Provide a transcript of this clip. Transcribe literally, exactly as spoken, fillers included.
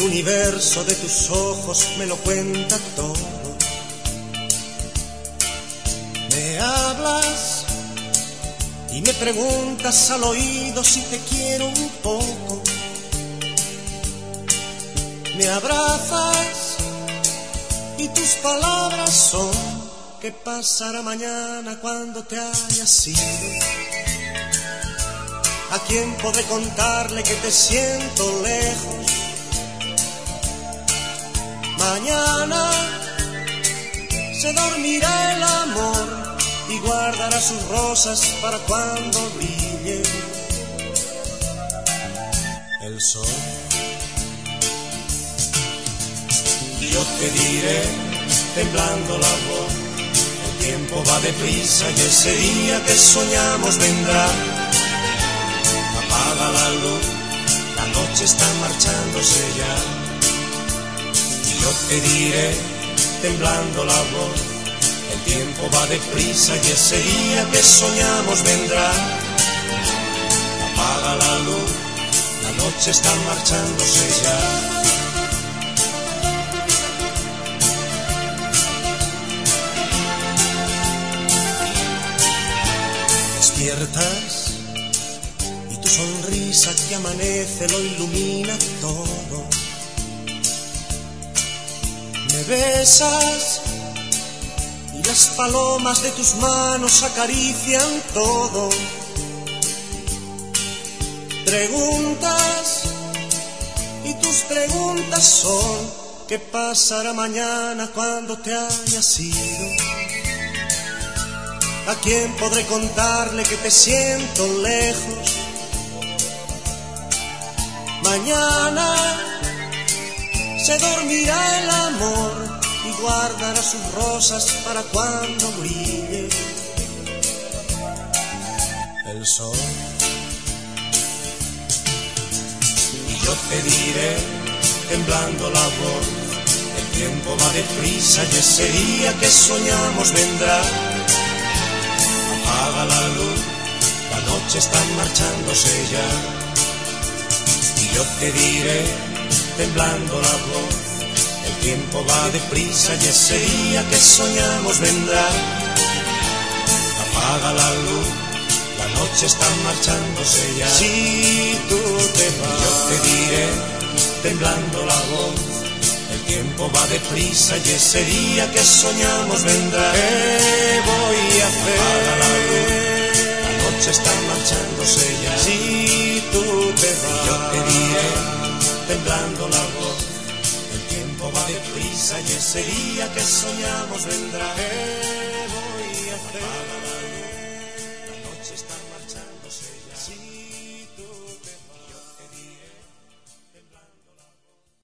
universo de tus ojos me lo cuenta todo. Me hablas y me preguntas al oído si te quiero un poco. Me abrazas y tus palabras son: ¿qué pasará mañana cuando te hayas ido? ¿A quién podré contarle que te siento lejos? Mañana se dormirá el amor y guardará sus rosas para cuando brille el sol. Y yo te diré, temblando la voz: el tiempo va deprisa y ese día que soñamos vendrá. Apaga la luz, la noche está marchándose ya. Y yo te diré, temblando la voz: el tiempo va deprisa y ese día que soñamos vendrá. Apaga la luz, la noche está marchándose ya. Despiertas y tu sonrisa que amanece lo ilumina todo. Me besas y las palomas de tus manos acarician todo. Preguntas y tus preguntas son: ¿qué pasará mañana cuando te hayas ido? ¿A quién podré contarle que te siento lejos? Mañana se dormirá el amor y guardará sus rosas para cuando brille el sol. Y yo te diré, temblando la voz: el tiempo va deprisa y ese día que soñamos vendrá. Apaga la luz, la noche está marchándose ya. Y yo te diré, temblando la voz: el tiempo va deprisa y ese día que soñamos vendrá. Apaga la luz, la noche está marchándose ya. Si tú te vas, yo te diré, temblando la voz: el tiempo va deprisa y ese día que soñamos vendrá. ¿Qué voy a hacer? Apaga la luz, la noche está marchándose ya. Si tú te vas, yo te diré, temblando la voz: el tiempo va deprisa y ese día que soñamos vendrá. ¿Qué voy a hacer? Apaga la luz, la noche está